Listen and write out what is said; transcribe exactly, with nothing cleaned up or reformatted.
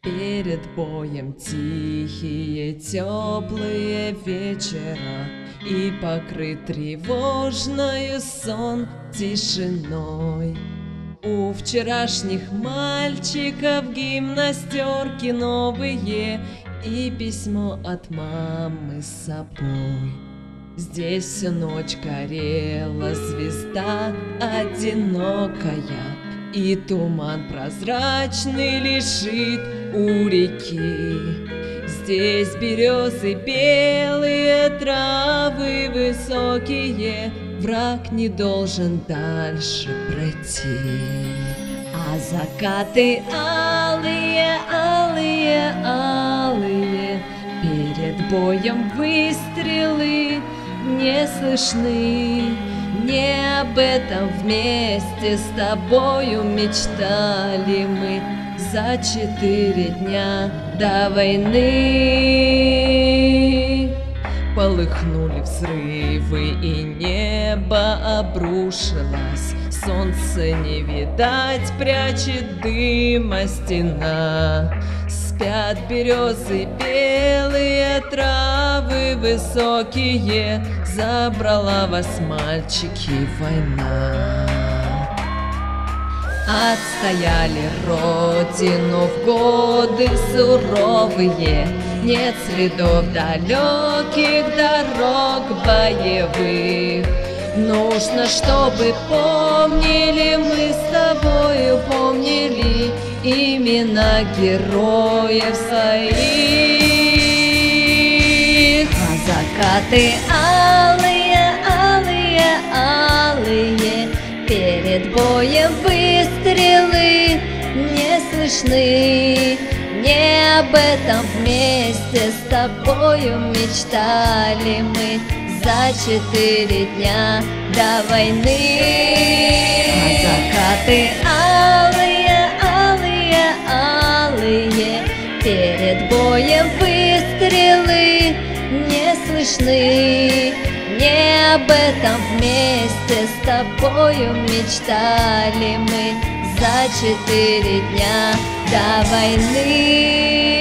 Перед боем тихие, теплые вечера, и покрыт тревожною сон тишиной. У вчерашних мальчиков гимнастерки новые и письмо от мамы с собой. Здесь всю ночь горела звезда одинокая, и туман прозрачный лежит у реки. Здесь березы белые, травы высокие, враг не должен дальше пройти. А закаты алые, алые, алые, перед боем выстрелы не слышны. Не об этом вместе с тобою мечтали мы за четыре дня до войны. Полыхнули взрывы, и небо обрушилось. Солнце не видать, прячет дыма стена. Спят березы белые, травы высокие, забрала вас, мальчики, война. Отстояли родину в годы суровые, нет следов далеких дорог боевых. Нужно, чтобы помнили мы с тобою, помнили имена героев своих. А закаты алые, алые, алые, перед боем выстрелы не слышны. Не об этом вместе с тобою мечтали мы за четыре дня до войны. А закаты алые, алые, алые, перед боем выстрелы не слышны. Не об этом вместе с тобою мечтали мы за четыре дня до войны.